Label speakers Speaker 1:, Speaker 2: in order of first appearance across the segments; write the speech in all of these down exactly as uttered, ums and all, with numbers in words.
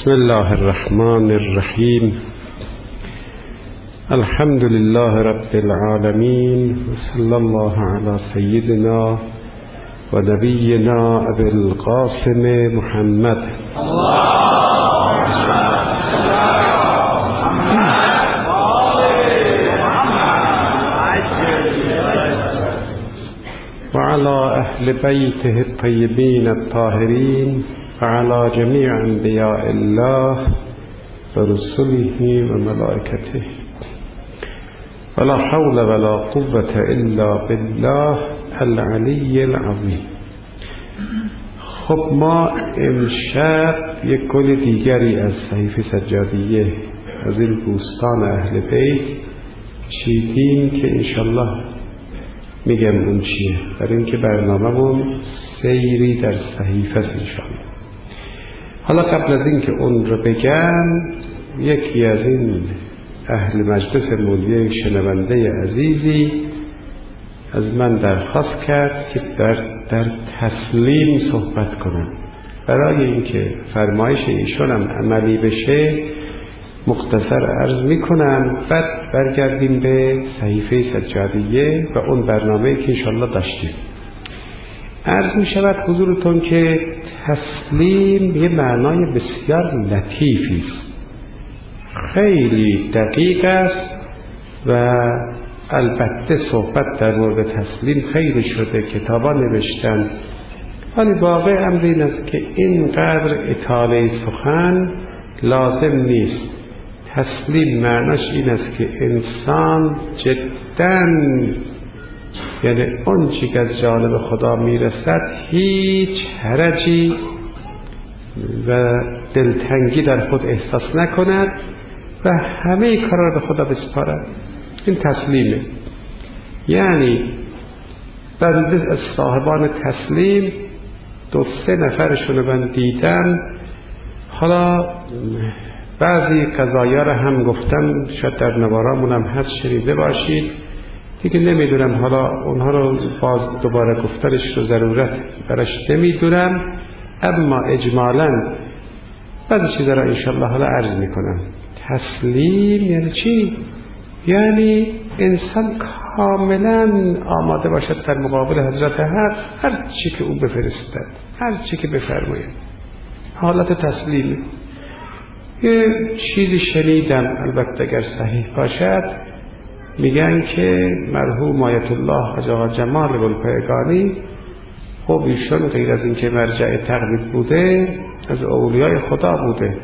Speaker 1: بسم الله الرحمن الرحیم. الحمد لله رب العالمین و صلی الله علی سیدنا و نبینا ابی القاسم محمد و علی اهل بیته الطیبین الطاهرین و علی جمیع انبیاء الله و رسله و ملائکته ولا حول ولا قوة الا بالله العلی العظیم. خب ما امشب یک گل دیگری از صحیفه سجادیه از این بوستان اهل بیت چیدیم که انشالله میگم اون چیه، برای اینکه برنامه‌مون سیری در صحیفه است انشالله. حالا قبل از اینکه اون رو بگم، یکی از این اهل مجلس مولیه شنونده عزیزی از من درخواست کرد که در, در تسلیم صحبت کنم. برای اینکه فرمایش ایشون هم عملی بشه مختصر عرض میکنم، بعد برگردیم به صحیفه سجادیه و اون برنامه‌ای که انشالله داشتیم. عرض می شود حضورتون که تسلیم یه معنای بسیار لطیفی است، خیلی دقیق است و البته صحبت در مورد تسلیم خیلی شده، کتابا نوشتن، ولی واقع امر این است که اینقدر اطاله سخن لازم نیست. تسلیم معناش این است که انسان جداً، یعنی اون چی که از جانب خدا میرسد هیچ حرجی و دلتنگی در خود احساس نکند و همه کارا رو به خدا بسپارد. این تسلیمه. یعنی بنده از صاحبان تسلیم دو سه نفرشون رو من دیدم، حالا بعضی قضایا رو هم گفتم، شاید در نوارامون هم هست شنیده باشید دیگه، نمیدونم حالا اونها رو باز دوباره گفتنش رو ضرورت برش نمیدونم، اما اجمالاً بعضی چیزا رو انشالله حالا عرض میکنم. تسلیم یعنی چی؟ یعنی انسان کاملا آماده باشد در مقابل حضرت حق، هر چی که او بفرستد، هر چی که بفرماید، حالت تسلیمه. یه چیزی شنیدم، البته اگر صحیح باشد، میگن که مرحوم آیت الله حاج آقا جمال گلپایگانی، خب ایشون غیر از اینکه مرجع تقلید بوده از اولیای خدا بوده،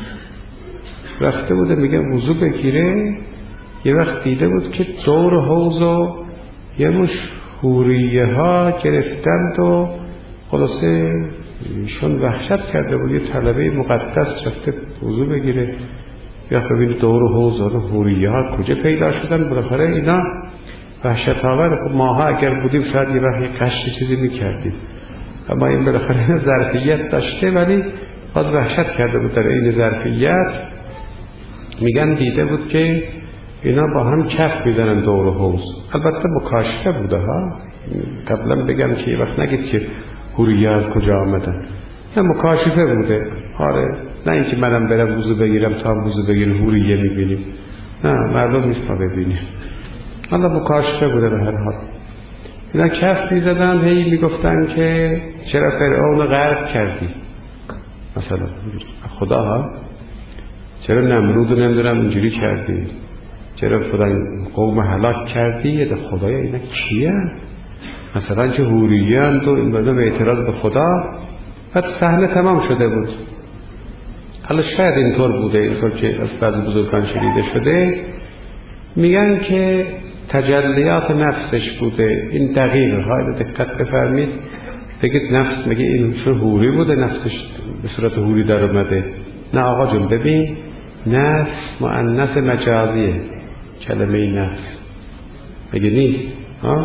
Speaker 1: رفته بوده میگه وضو بگیره، یه وقت دیده بود که دور حوض و یه مش حوریه ها گرفتند و خلاصه ایشون وحشت کرده بود. یه طلبه مقدس رفته وضو بگیره، یا ببین دور حوض و حوریه ها کجا پیدا شدن، بالاخره اینا وحشت آور. ماها اگر بودیم شاید یه وقت یه قشت چیزی میکردیم، اما این بالاخره ظرفیت داشته ولی باز وحشت کرده بود. در این ظرفیت میگن دیده بود که اینا با هم کف میزنن دور حوض. البته مکاشفه بوده ها، قبلا بگم که یه وقت نگید که حوریه از کجا آمدن، نه مکاشفه بوده. آره، نه اینکه منم برم وضو بگیرم تا وضو بگیرم حوریه میبینیم، نه مردم نیست ما ببینیم. حالا مکاشفه بوده. به هر حال اینا کف میزدن، هی میگفتن که چرا فرعون غرق کردی، مثلا خدا ها، چرا نمرود رو نمیدونم اینجوری کردی، چرا فلان قوم هلاک کردی. یه خدایا اینا کیه؟ مثلا چه حوریه اند و این بده به اعتراض به خدا. بعد صحنه تمام شده بود. حالا شاید اینطور بوده، اینطور که از بعض بزرگان شنیده شده، میگن که تجلیات نفسش بوده. این دقیقه های دقت بفرمید، بگید نفس مگه این چون حوری بوده نفسش به صورت حوری در اومده؟ نه آقا جون، ببین نفس مؤنث مجازیه، کلمه نفس مگه نیست؟ ها؟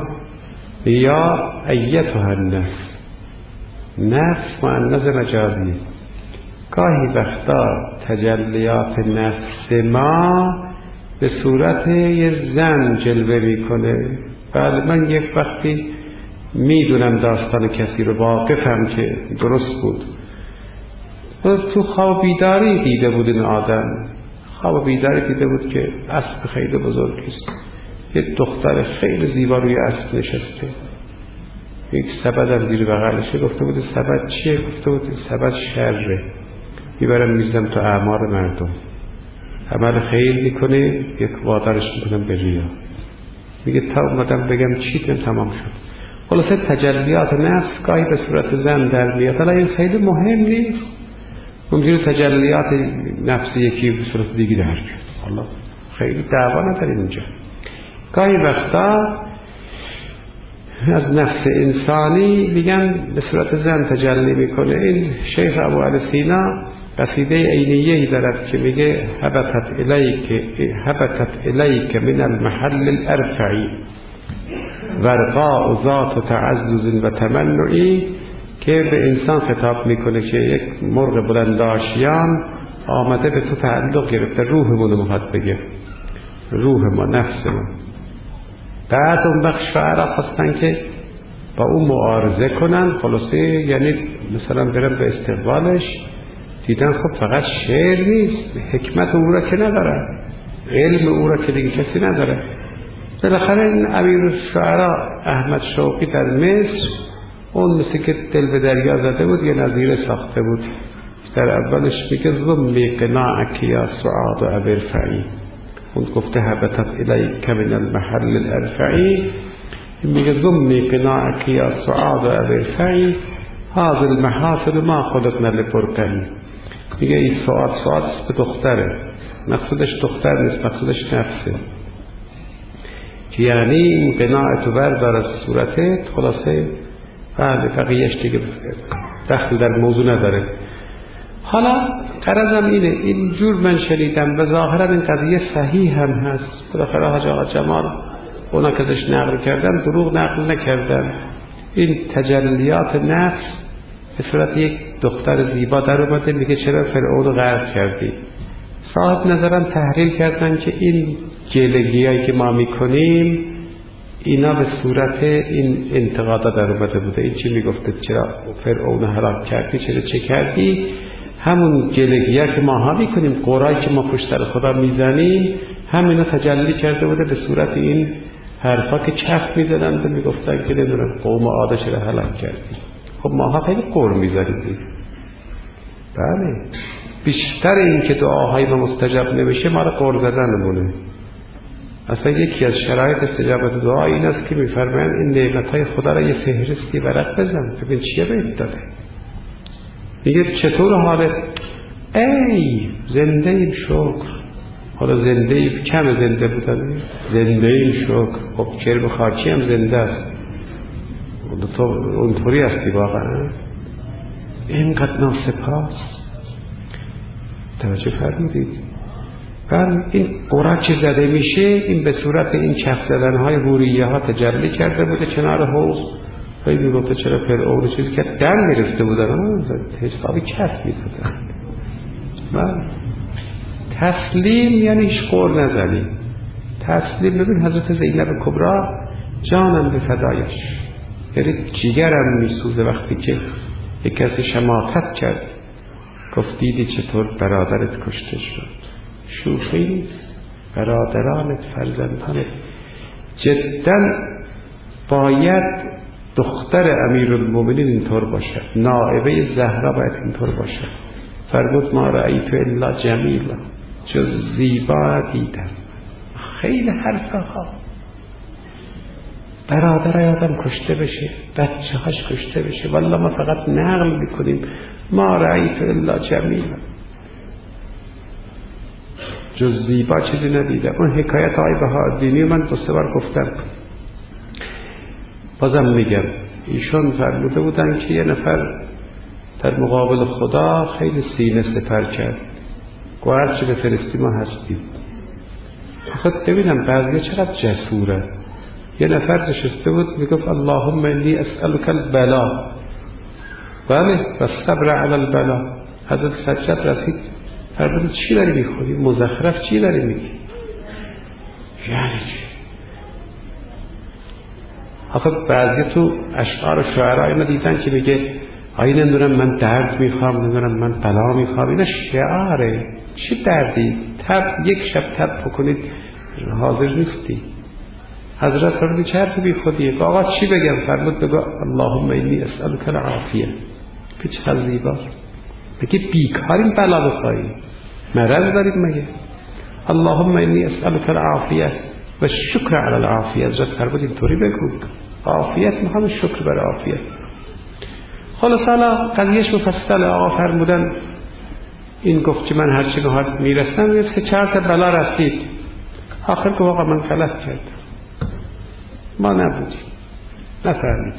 Speaker 1: یا ایتها النفس، نفس مؤنث مجازیه. گاهی وقتا تجلیات نفس ما به صورت یه زن جلوه میکنه. بله، من یک وقتی میدونم داستان کسی رو، واقفم که درست بود، تو خواب بیداری دیده بود این آدم، خواب بیداری دیده بود که اسب خیلی بزرگیست، یک دختر خیلی زیبا روی اسب نشسته، یک سبد هم زیر بغلشه. گفته بود سبد چیه؟ گفته بود سبد شره، میبرم میزدم تو اعمار مردم، عمل خیر میکنه یک وادارش میکنم به ریا. میگه تا اومدم بگم چی تمام شد. خلاصه تجلیات نفس گاهی به صورت زن در میاد. حالا این خیلی مهم نیست، ممکنه تجلیات نفس یکی به صورت دیگه در بیاد، حالا خیلی دعوا نداریم اینجا. گاهی وقتا از نفس انسانی میگن به صورت زن تجلی میکنه. این شیخ ابو علی سینا قصیده عینیه‌ای دارد که میگه هبطت الیک هبطت الیک من المحل الارفعی ورقاء ذات تعزز و تمنعی، که به انسان خطاب میکنه که یک مرغ بلندآشیان آمده به تو تعلق گرفته، روحمون رو میخواد بگه، روح ما، نفس ما. بعد اون وقت شاعرها خواستن که با اون معارضه کنن، خلاصه یعنی مثلا برن به استقبالش، دیدن خب فقط شعر نیست، حکمت او را که نداره، علم او را که دیگه کسی نداره. بالاخره این امیر شعرا احمد شوقی در مصر، اون مثل که دل به دریا زده بود یه نظیره ساخته بود، در اولش میگه ضمی قناعک یا سعاد و ابرفعی، اون گفته هبطت الیک من المحل الارفعی، میگه ضمی قناعک یا سعاد و ابرفعی هذا المحاسن ما خلقنا لبرقعی. میگه این سعاد سعاد به دختره، مقصودش دختر نیست، مقصودش نفسه، که یعنی این قناعت و بردار از صورتت. خلاصه بله بقیهش دیگه دخل در موضوع نداره. حالا غرضم اینه، اینجور من شنیدم و ظاهرا این قضیه صحیح هم هست. بالاخره حاج آقا جمال اونا که داشت نقل کردن دروغ نقل نکردن. این تجلیات نفس به صورت یک دختر زیبا در اومده، میگه چرا فرعون رو غرق کردی؟ صاحب نظرم تحلیل کردن که این جلگیایی که ما میکنیم اینا به صورت این انتقادا در اومده بوده. این چی میگفته؟ چرا فرعون هلاک کردی؟ چرا چه کردی؟ همون جلگیه که ما ها میکنیم، قرایی که ما پشت سر خدا میزنیم، همینا تجلی کرده بوده به صورت این حرفا که چرخ میزدن و میگفتن که نمیدونم قوم عاد چرا هلاک کردی. خب ما ها خیلی قر میزنیم. بله، بیشتر این که دعاهای ما مستجاب نمیشه ما رو قر زدنمونه. اصلا یکی از شرایط استجابت دعا این است که میفرمایند این نعمتهای خدا را یه فهرستی ورق بزن ببین چیه بهت داده. میگه چطور حالت؟ ای زنده ایم شکر. حالا زنده ایم کم زنده بودن، زنده ایم شکر. خب کرم خاکی هم زنده است، تو اونطوری هستی واقعا. اینقدر ناسپاس. توجه فرمودید؟ بر این قرآن که زده میشه این به صورت این چف زدنهای حوریه ها تجلی کرده بوده کنار حوض. خیلی گفته چرا فرعون چیزی که دن گرفته بودن حسابی چف میزدن. بله، تسلیم یعنی هیچ قر نزنی. تسلیم. ببین حضرت زینب کبرا جانم به فدایش، یعنی جیگرم میسوزه وقتی که یک کسی شماتت کرد، گفت دیدی چطور برادرت کشته شد. شوخی نیست، برادرانت، فرزندانت. جدا باید دختر امیرالمومنین اینطور باشد، نائبه زهرا باید اینطور باشد. فرمود ما رأیت الا جمیلا، جز زیبا دیدم. خیلی حرفها. برادر آدم کشته بشه، بچه هاش کشته بشه، والله ما فقط نقل میکنیم ما رأیت الا جمیلا، جز زیبا چیزی ندیدم. اون حکایت های بهاءالدینی من دو سه بار گفتم، بازم میگم. ایشون فرموده بودن که یه نفر در مقابل خدا خیلی سینه سپر کرد، گوهر چه به فرستی ما هستیم. خود ببینم بعضی چقدر جسوره. یه نفر نشسته بود میگفت اللهم انی اسألک البلا، بله، و صبر علی البلا. حضرت سجاد رسید فرمود چی داری میخوری؟ مزخرف چی داری میگی؟ یعنی چی؟ آخه بعضی تو اشعار شعرها اینا دیدن که میگه آیا نمیدونم من درد میخوام، نمیدونم من بلا میخوام. اینا شعاره. چی دردی؟ تب یک شب تب بکنید حاضر نیستی. حضرت فرمود چه حرف بی خودیه؟ آقا چی بگم؟ فرمود بگو اللهم انی اسألک العافیه. که چقدر زیباست. بگی بیکاریم بلا بخوایی، مرض داریم مگه؟ اللهم انی اسألک العافیه و شکر علی العافیه. حضرت فرمود اینطوری بگو، عافیت میخوام، شکر بر عافیت. خلاص حالا قضیهش مفصله. آقا فرمودن این گفت که من هرچی نهار میرسم یه سه چهار تا بلا رسید. آخر که آقا من غلط کردم، ما نبودیم، نفهمیدم.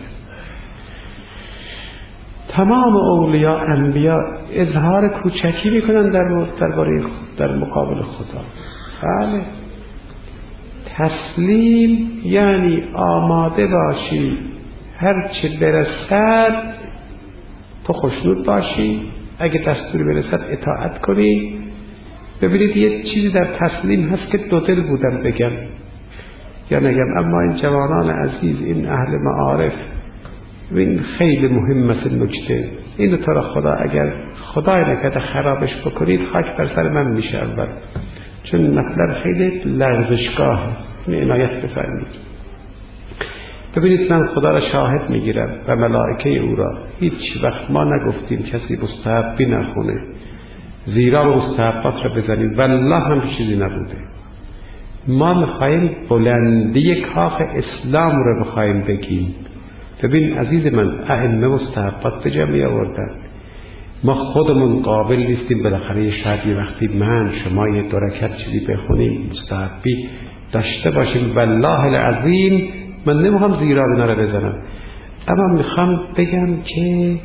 Speaker 1: تمام اولیاء انبیاء اظهار کوچکی میکنن در درباره در مقابل خدا. بله، تسلیم یعنی آماده باشی هر چه برسد تو خوشنود باشی، اگه دستور برسد اطاعت کنی. ببینید یه چیزی در تسلیم هست که دو دل بودم بگم یا نگم، اما این جوانان عزیز، این اهل معارف، و این خیلی مهم مثل نکته، اینو تا خدا اگر خدای نکرده خرابش بکنید خاک بر سر من میشه اول، چون مطلب خیلی لغزشگاه. این عنایت بفرمید. ببینید من خدا را شاهد میگیرم و ملائکه او را، هیچ وقت ما نگفتیم کسی مستحبی نخونه، زیرا مستحبات را بزنید، والله هم چیزی نبوده. ما میخواییم بلندی کاخ اسلام رو بخواییم بگیم. ببین عزیز من، ائمه مستحبات به جمعی آوردن، ما خودمون قابل نیستیم بالاخره شاید یه وقتی من شما یه دو رکعت چیزی بخونیم مستحبی داشته باشیم. والله العظیم من نمیخوام زیرا اینا رو بزنم، اما میخوام بگم که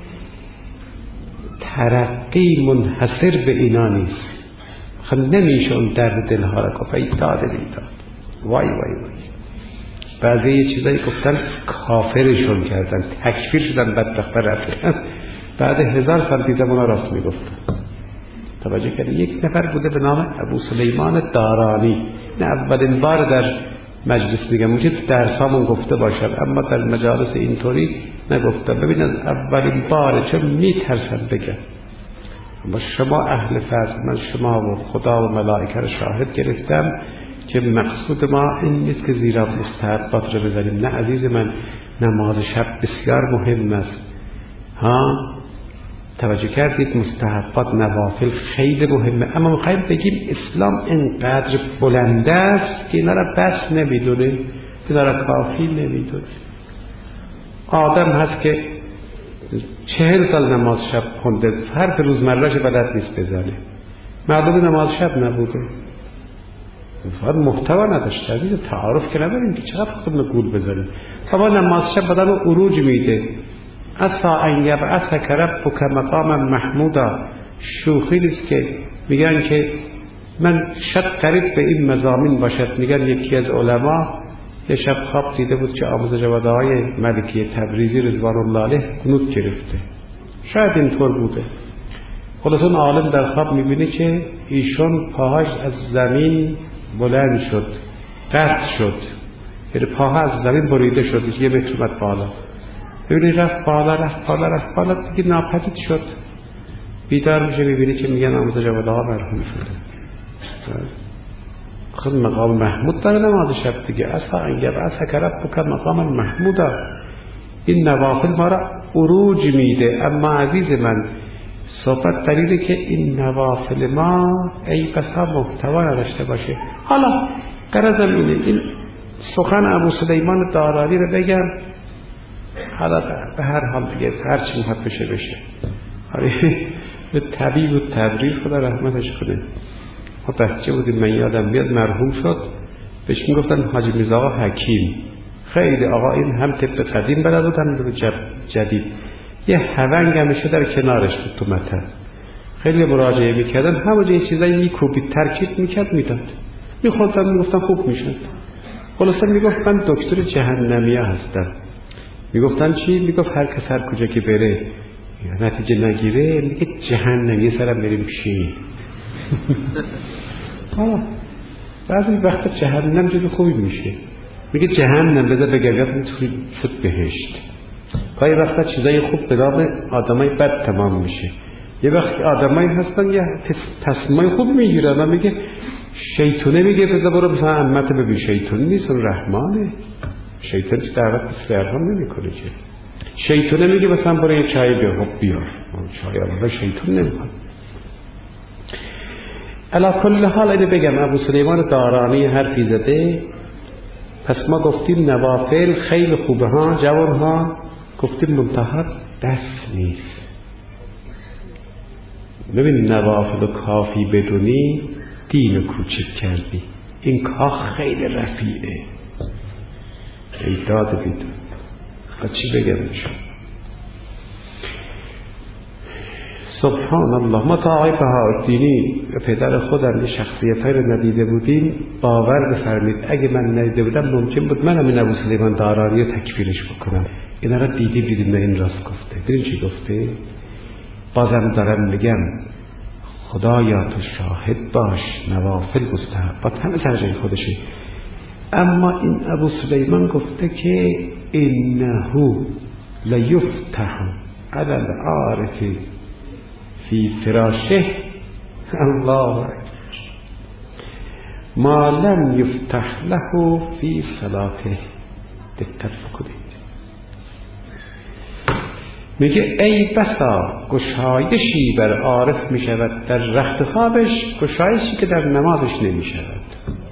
Speaker 1: ترقی منحصر به اینا نیست. خب نمیشه اون درد دلها را کفایی داده دیداد. وای وای وای. بعضی یه چیزایی گفتن کافرشون کردن، تکفیر شدن، بدبخت رفتن. بعد هزار سال دیدم اونا راست میگفتن. توجه کردی؟ یک نفر بوده به نام ابو سلیمان دارانی. نه اولین بار در مجلس میگم، ممکنه تو درسامون گفته باشم اما در مجالس اینطوری نگفتم. ببین از اولین باره، چون میترسم بگم، اما شما اهل فضل، من شما و خدا و ملائکه رو شاهد گرفتم که مقصود ما این نیست که زیرا مستحبات رو بزنیم. نه عزیز من، نماز شب بسیار مهم است. ها توجه کردید؟ مستحبات نوافل خیلی مهمه، اما میخوایم بگیم اسلام اینقدر بلند است که اینا را بس نمیدونه، اینا را کافی نمیدونه. آدم هست که چهل سال نماز شب خونده، هر روزمرهش بلد نیست بزنه، معلوم نماز شب نبوده، فقط محتوا نداشته. عزیز تعارف که نداریم که چقدر خودمون گول بزنیم. اما نماز شب بدن رو عروج میده. اصلا ان یبعثک ربک مقاما محمودا. شوخی نیست که میگن که من شاید قریب به این مضامین باشد. میگن یکی از علما یه شب خواب دیده بود که آموزش های ملکی تبریزی رضوان الله علیه قنوت گرفته، شاید اینطور بوده. خلاص اون عالم در خواب میبینه که ایشون پاهاش از زمین بلند شد، قطع شد، یعنی پاها از زمین بریده شد، یه متر اومد بالا. ببینید رفت بالا رفت بالا رفت بالا دیگه ناپدید شد. بیدار میشه میبینی که میگن آموز جواده ها مرحوم شده. خود مقام محمود داره نماز شب دیگه. اصلا ان یبعثک ربک مقام محمودا. این نوافل ما را عروج میده. اما عزیز من، صحبت دلیله که این نوافل ما ای بسا محتوا نداشته باشه. حالا غرضم اینه این سخن ابو سلیمان دارانی رو بگم، حالا به هر حال دیگه هر چی میخواد بشه بشه. به طبیب و تبریز خدا رحمتش کنه. ما بچه بودیم، من یادم بیاد مرحوم شد، بهش میگفتن حاجی میرزا آقا حکیم. خیلی آقا این هم طب قدیم بلد بود هم طب جدید. یه هونگ همیشه در کنارش بود تو مطب. خیلی مراجعه میکردن، همونجا یه چیزایی میکوبید ترکیب میکرد میداد، میخوردن میگفتن خوب میشد. خلاصا میگفت من دکتر جهنمیه هستم. میگفتن چی؟ میگفت هر کس هر کجا که بره نتیجه نگیره میگه جهنمیه، سرم بریم چی. بعضی وقت جهنم جز خوبی میشه، میگه جهنم بذار بگردت شد بهشت. گاهی وقتا چیزای خوب به نام آدمای بد تمام میشه. یه وقتی آدمایی هستن یه تصمیمای خوب میگیرن و میگه شیطونه میگه بذار برو مثلا عمت ببین، شیطون نیست، اون رحمانه. شیطان چه دعوت به سرهم نمیکنه که. شیطونه میگه مثلا برو یه چای بیار، خب بیار چای، اما شیطون نمیکنه. علا کل حال اینو بگم، ابو سلیمان دارانی حرفی زده. پس ما گفتیم نوافل خیلی خوبه ها جوان ها، گفتیم منتها دست نیست. ببین نوافل کافی بدونی دین کوچک کردی، این کاخ خیلی رفیعه. ای داد بدون خب چی بگم شما؟ سبحان الله. ما تا آقای بهاءالدینی پدر خودم شخصیت های رو ندیده بودیم، باور بفرمید اگه من ندیده بودم ممکن بود من همین ابو سلیمان دارانی رو تکفیرش بکنم. اینا رو دیدی دیدیم این راست گفته. ببین چی گفته؟ بازم دارم میگم خدایا تو شاهد باش، نوافل مستحبات همه سر جای خودشه. اما این ابو سلیمان گفته که انه لیفتح علی العارف فی فراشه الله ما لم یفتح له فی صلاته. دقت کنید، میگه ای بسا گشایشی بر عارف میشود در رخت خوابش، گشایشی که در نمازش نمیشود.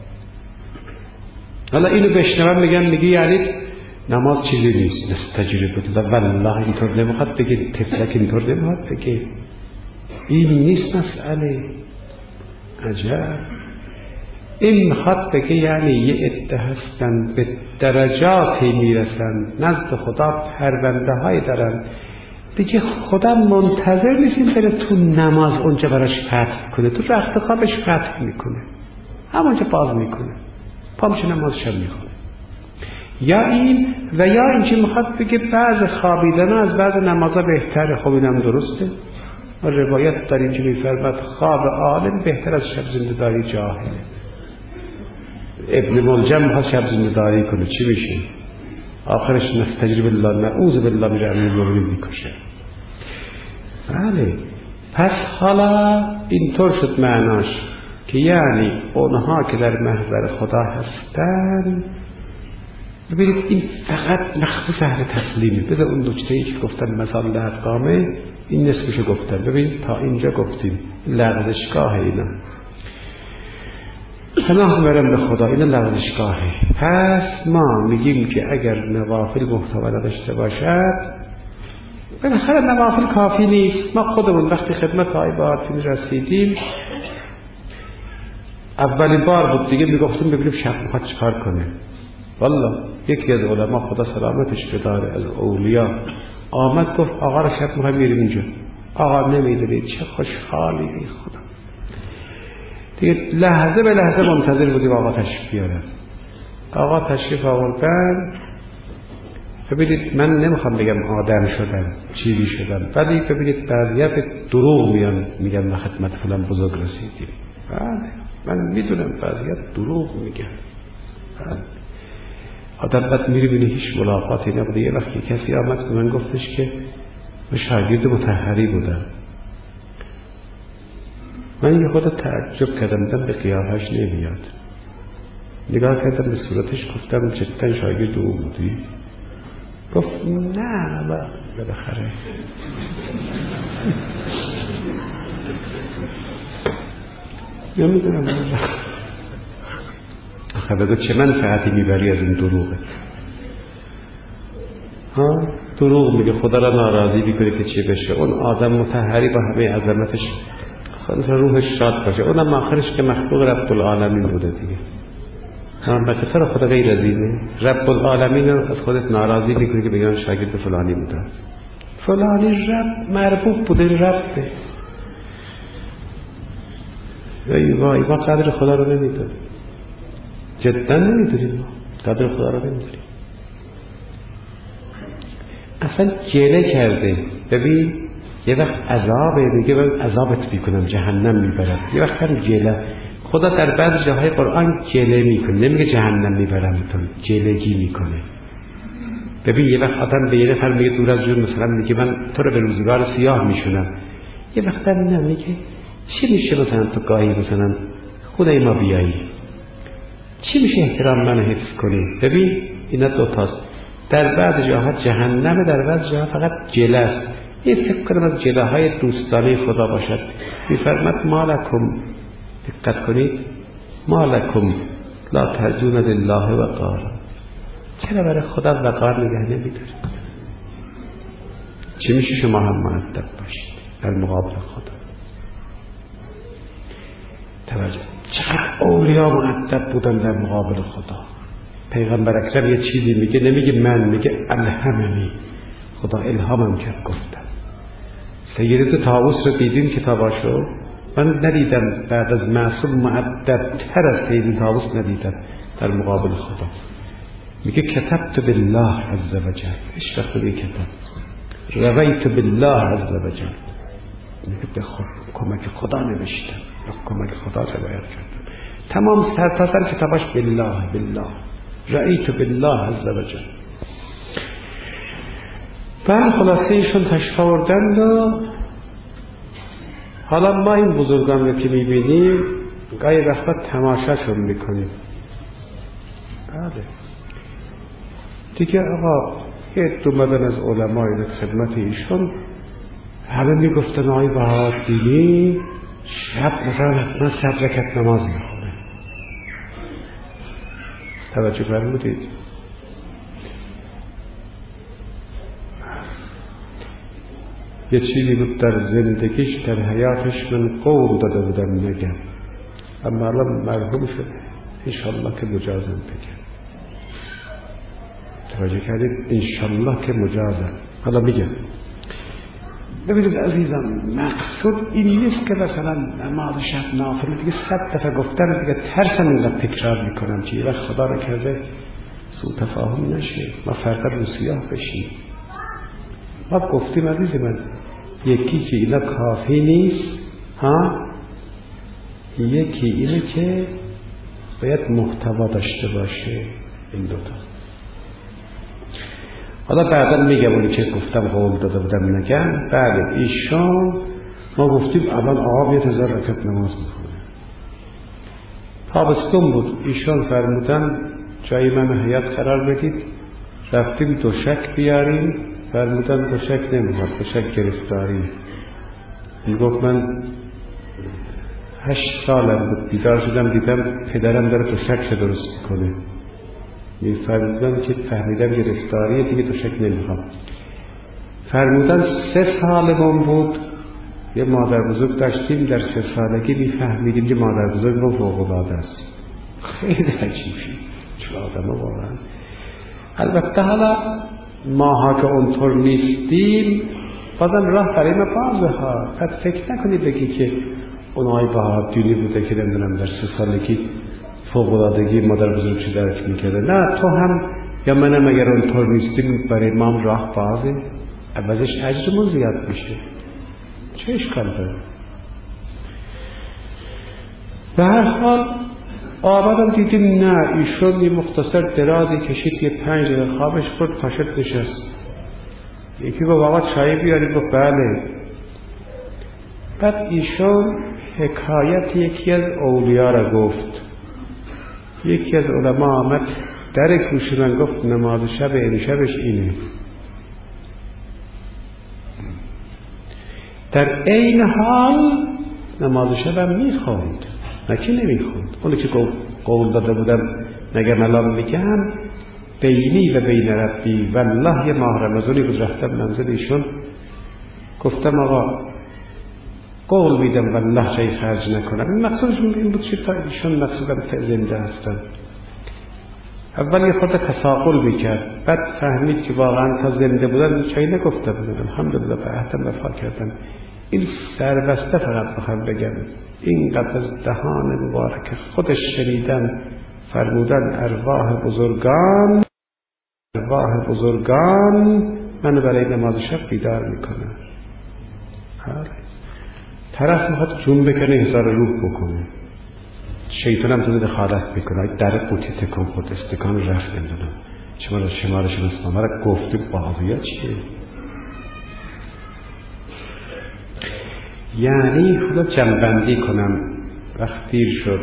Speaker 1: حالا اینو بشنوم میگم میگه یعنی نماز چیزی نیست، نستجیب بود و والله اینطور نمیخواد بگه، تفلک اینطور نمیخواد بگه، این نیست مسئله. عجب. این میخواد بگه یعنی یه عده هستن به درجاتی میرسن نزد خدا، پرونده های دارن دیگه، خدا منتظر نیست بره تو نماز اونجا براش فتح کنه، تو رخت خوابش فتح میکنه، همونجا باز میکنه، پامش نمازش هم میخونه. یا این و یا اینکه میخواد بگه بعض خوابیدن از بعض نمازها بهتره. خب اینم درسته، و روایت در اینجا میفرماد خواب عالم بهتر از شب زنده‌داری جاهله. ابن ملجم میخواد شب زنده‌داری کنه، چی میشه؟ آخرش نستجیب بالله، نعوذ بالله من امیر المؤمنین میکشه. بله. پس حالا اینطور شد معناش که یعنی اونها که در محضر خدا هستن، ببینید این فقط مخصوص اهل تسلیمی. بذار اون نکته‌ای که گفتم مثال لغقامه این نصفشو گفتم. ببینید تا اینجا گفتیم لغزشگاه اینا، پناه برم به خدا، اینا لغزشگاهه. پس ما میگیم که اگر نوافل محتوا داشته باشد، بالاخره نوافل کافی نیست. ما خودمون وقتی خدمت آقای بهاءالدین رسیدیم، اولین بار بود دیگه، میگفتیم ببینیم شب میخواد چیکار کنه. والله یکی از علما خدا سلامتش بداره از اولیاء آمد گفت آقا را شب میخوایم میریم اینجا. آقا نمیدونید چه خوشحالی ای خدا. دیگه لحظه به لحظه منتظر بودیم آقا تشریف بیارن. آقا تشریف آوردن. ببینید من نمیخوام بگم آدم شدن چیزی شدن، ولی ببینید بعضیت دروغ میان میگن ما خدمت فلان بزرگ رسیدیم. بله من میدونم بعضیت دروغ میگن. بله. آدم بعد میری بینی هیچ ملاقاتی نبوده. یه وقتی کسی آمد به من گفتش که من شاگرد مطهری بودم. من یه خود تعجب کردم، دیدم به قیافش نمیاد. نگاه کردم به صورتش، گفتم جدا شاگرد او بودی؟ گفت نه بالاخره. نمیدونم آخه بگو چه منفعتی میبری از این دروغه؟ ها دروغ میگه خدا را ناراضی میکنه که چی بشه. اون آدم مطهری با همه عظمتش خودش روحش شاد باشه، اونم آخرش که مخلوق رب العالمین بوده دیگه. هم به کفر خدا غیر از اینه. رب العالمین از خودت ناراضی میکنه که بگن شاگرد فلانی بوده، فلانی رب مربوب بوده، ربه. ای وای ما قدر خدا رو نمیدونیم، جدا نمیدونیم، قدر خدا رو نمیدونیم. اصلا جله کرده. ببین یه وقت عذابه، میگه من عذابت میکنم جهنم میبرم. یه وقت هم جله. خدا در بعض جاهای قرآن جله میکنه، نمیگه جهنم میبرم، جلگی میکنه. ببین یه وقت آدم به یه نفر میگه دور از جون، مثلا میگه من تو رو به روزگار سیاه میشونم، یه وقت هم نمیگه چی میشه مثلا تو گاهی مثلا خدای ما بیایی، چی میشه احترام منو حفظ کنی. ببین اینا دوتاست، در بعض جاها جهنم، در بعض جاها فقط جله است. این فکر کنم از جله های دوستانه خدا باشد. میفرماد ما لکم، دقت کنید، ما لکم لا ترجون لله وقارا، چرا برای خدا وقار نگه نمیدارید؟ چی میشه شما هم مؤدب باشید در مقابل خدا؟ توجه، چقدر اولیا مؤدب بودن در مقابل خدا. پیغمبر اکرم یه چیزی میگه، نمیگه من، میگه الهمنی، خدا الهامم کرد گفتم. سیدت طاووس رو دیدین کتاباشو؟ من ندیدم بعد از معصوم مؤدب تر از سید طاووس ندیدم در مقابل خدا. میگه کتبت بالله عز وجل، ايش وقت میگه کتب، رویت بالله عز وجل، میگه به کمک خدا نوشتم یا کمک خدا روایت کردم. تمام سر تا سر کتابش بالله بالله، رأیت بالله عز وجل. بعد خلاصه ایشون تشریف آوردند و حالا ما این بزرگان رو که میبینیم گاهی وقتا تماشاشون میکنیم. بله دیگه آقا یه دومدن از علمای خدمت ایشون، همه میگفتن آقای بهاءالدینی شب مثلا حتما صد رکعت نماز میخونه. توجه فرمودید؟ یه چیزی بود در زندگیش، در حیاتش من قول داده بودم نگم، اما الان مرحوم شد، انشالله که مجازم بگم. توجه کردید؟ انشالله که مجازم. حالا میگم ببینید عزیزم، مقصود این نیست که مثلا نماز شب نافله دیگه صد دفعه گفتم دیگه ترسم اینقدر تکرار میکنم که یه وقت خدا رو کرده سوء تفاهم نشه، ما فرقت رو سیاه بشیم. ما گفتیم عزیز من، یکی که اینا کافی نیست، ها، یکی اینه که باید محتوا داشته باشه. این دوتا حالا بعدا میگم اونی که گفتم قول داده بودم نگم. بله ایشان ما گفتیم الان آقا بیت هزار رکعت نماز میخونه. تابستون بود، ایشان فرمودن جای من حیات قرار بدید، رفتیم دوشک بیاریم، فرمودن دوشک نمیخواد، دوشک گرفتاری. میگفت من هشت سالم بود بیدار شدم دیدم پدرم داره دوشک درست میکنه. میفرمودن که فهمیدم گرفتاریه دیگه دوشک نمیخوام. فرمودن سه سالمون بود، یه مادر بزرگ داشتیم، در سه سالگی میفهمیدیم که مادر بزرگ رو فوق العاده است. خیلی عجیبی چون آدم واقعا. البته حالا ماها که اونطور نیستیم بازم راه برای ما بازه ها. بعد فکر نکنی بگی که اونهای بهاءالدینی بوده که نمیدونم در سه سالگی فوق‌العادگی مادر بزرگ چه درک میکرده. نه تو هم یا منم اگر اونطور نیستیم برای ما هم راه بازه، عوضش اجرمون زیاد میشه، چه اشکال داره؟ به هر حال آمدم دیدیم نه، ایشون یه مختصر درازی کشید، یه پنج دقیقه خوابش برد، پاشت نشست. یکی گفت آقا چای بیارید، گفت بله. بعد ایشون حکایت یکی از اولیاء را گفت. یکی از علما آمد در گوش من گفت نماز شب این شبش اینه. در عین حال نماز شبم میخوند، نه که نمیخوند. اونی که قول داده بودم نگم الان میگم، بینی و بین ربی والله یه ماه رمضانی بود رفتم منزل ایشون، گفتم آقا قول میدم والله جای خرج نکنم. این مقصودشون این بود که تا ایشون مقصودم زنده هستن. اول یه خورده تساقل میکرد، بعد فهمید که واقعا تا زنده بودن چایی نگفته بودن. الحمدلله به عهدم وفا کردن. این سربسته فقط بخوام بگم، این قطع از دهان مبارک خودش شنیدم، فرمودن ارواح بزرگان ارواح بزرگان منو برای نماز شب بیدار میکنن. طرف میخواد جون بکنه هزار روح بکنه، شیطان هم تو دخالت میکنه، در قوطی تکان خود استکان رفت نمیدونم شما را شماره شناسنامه را گفته باقیات چیه؟ یعنی خدا جنبندی کنم وقت دیر شد.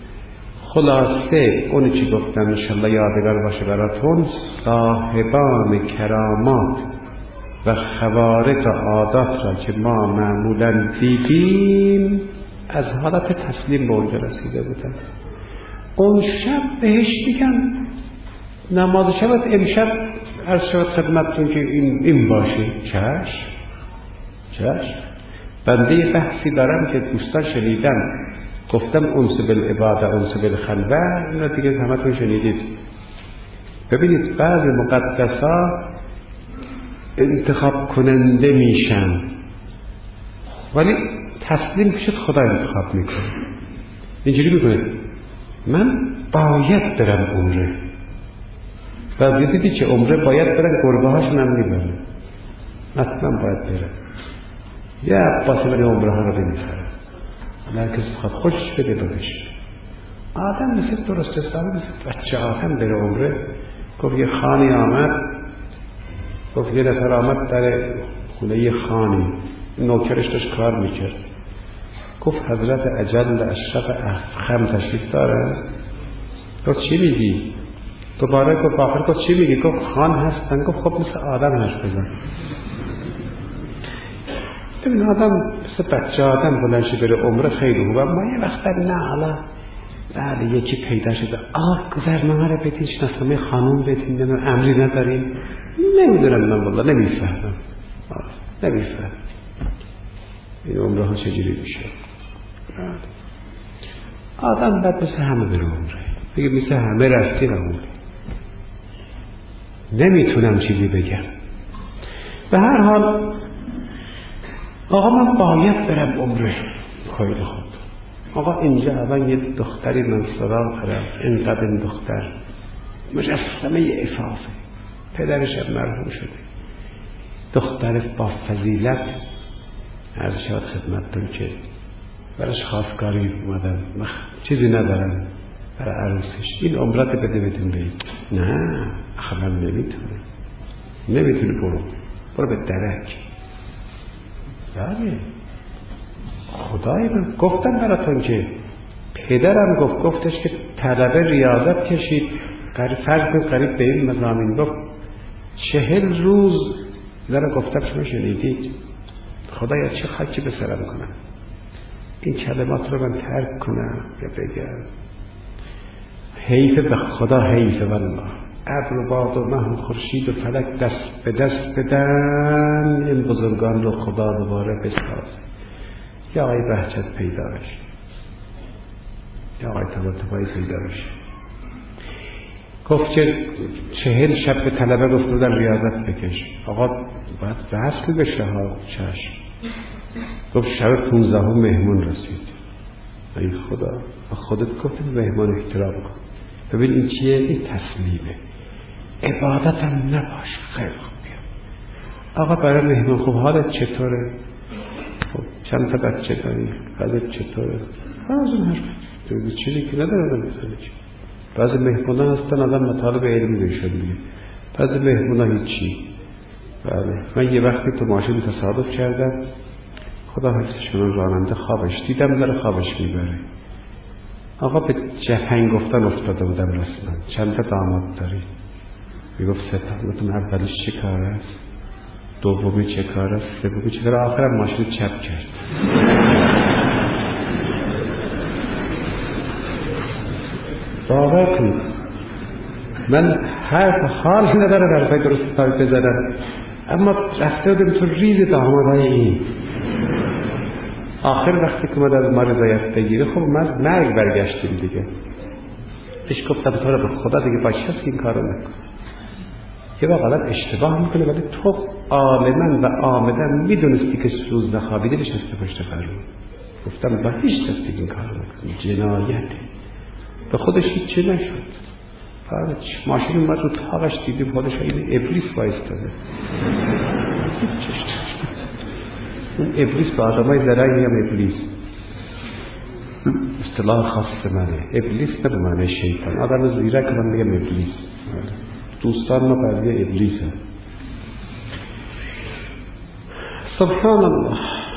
Speaker 1: خلاصه اونی چی گفتم انشالله یادگار باشه براتون. صاحبان کرامات و خوارق عادات را که ما معمولا دیدیم از حالت تسلیم به اونجا رسیده بودن. اون شب بهش میگن نماز شبت امشب عرض شد خدمتتون که این, این باشه. چشم چشم. بنده یه بحثی دارم که دوستان شنیدن، گفتم انس بالعباده انس بالخلوه، اینا دیگه همتون شنیدید. ببینید بعض مقدسا انتخاب کننده میشن ولی تسلیم شد خدا انتخاب میکنه. اینجوری میکنه من باید برم عمره. بعضی دیدی که عمره باید برن گربه هاشون هم میبرن، حتما باید برن. یه عباسی ولی عمره ها رو بمیخره، مرکز بخواد خوشش بده ببشه. آدم مثل درست حسابی مثل بچه آدم بره عمره. گفت یه خانی آمد، گفت یه نفر آمد در خونه یه خانی، نوکرش داشت کار میکرد. گفت حضرت اجل اشرف افخم تشریف داره؟ گفت چی میگی؟ دوباره گفت آخر گفت چی میگی؟ گفت خان هستن. گفت خب مثل آدم حرف بزن. ببین آدم مثل بچه آدم بلنشی بره عمره خیلی خوبه. ما یه وقت نه حالا بله یکی پیدا شده آه گذرنامه رو بدین، شناسنامه خانوم بدین، امری نداریم. نمیدونم من والله نمیفهمم نمیفهم این عمره ها چجوری میشه. آدم باید مثل همه بره عمره، بگه مثل همه رفتی رو عمره. نمیتونم چیزی بگم. به هر حال آقا من باید برم عمره. خیلی خوب آقا اینجا اول یه دختری من سراغ دارم، اینقدر این دختر مجسمه عفافه، پدرش هم مرحوم شده، دختر با فضیلت. عرض شد خدمتتون که براش خواستگاری اومدن، چیزی ندارن برای عروسش، این عمرت بده بدون بید. نه آخه من نمیتونه نمیتونه برو برو به درک. بله خدای من گفتم براتون که پدرم گفت گفتش که طلبه ریاضت کشید قریب فرض کن قریب به این مضامین، گفت چهل روز دارم گفتم شما شنیدید. خدایا چه خاکی به سرم کنم این کلمات رو من ترک کنم یا بگم. حیف به خدا حیف والله. ابر و باد و مه و خورشید و فلک دست به دست بدن این بزرگان رو خدا دوباره بساز. یا آقای بهجت پیدا بشه، یا آقای طباطبایی پیدا بشه. گفت که چهل شب به طلبه گفت بودن ریاضت بکش. آقا باید وصل بشه ها. چشم. گفت شب پونزده هم مهمون رسید. ای خدا خودت گفت مهمان احترام کن. ببین این چیه؟ این تسلیمه. عبادت هم نباش. خیلی خوب بیا آقا برای مهمون خوب حالت چطوره؟ خب چند تا بچه داری؟ حالت چطوره؟ از اون حرف دوید چیزی که نداره آدم بزنه چی. بعضی مهمون ها هستن آدم مطالب علمی بهشون میگه، بعضی مهمون ها هیچی. بله من یه وقتی تو ماشین تصادف کردم، خدا حفظشون راننده خوابش دیدم داره خوابش میبره. آقا به جفنگ گفتن افتاده بودم رسما. چند تا داماد داری؟ میگفت سه تا. گفتم اولیش چه کار است؟ دومی چه کار است؟ سومی چه کار است؟ آخرم ماشین چپ کرد. باور کنید من حرف حال نداره حرفای درست تایپ بزنم، اما رفته بودم تو ریز دامادهای این. آخر وقتی که اومد از ما رضایت بگیره، خب ما از مرگ برگشتیم دیگه. پیش گفتم تو رو به خدا دیگه باشه هست که این کار رو نکن. یه وقت آدم اشتباه میکنه ولی تو عالما و آمدن میدونستی که روز نخوابیده نشسته پشت فرمون. گفتم با هیچ دستی این کار رو نکن، جنایته. به خودش هیچی نشد. فقط ماشین اومد رو تاقش دیدیم خودش این ابلیس بایستاده. اون ابلیس با آدمای زرنگی هم ابلیس اصطلاح خاص منه. ابلیس نه به معنی شیطان، آدم زیرک من میگم ابلیس. دوستان ما قضیه ابلیسه. سبحان الله.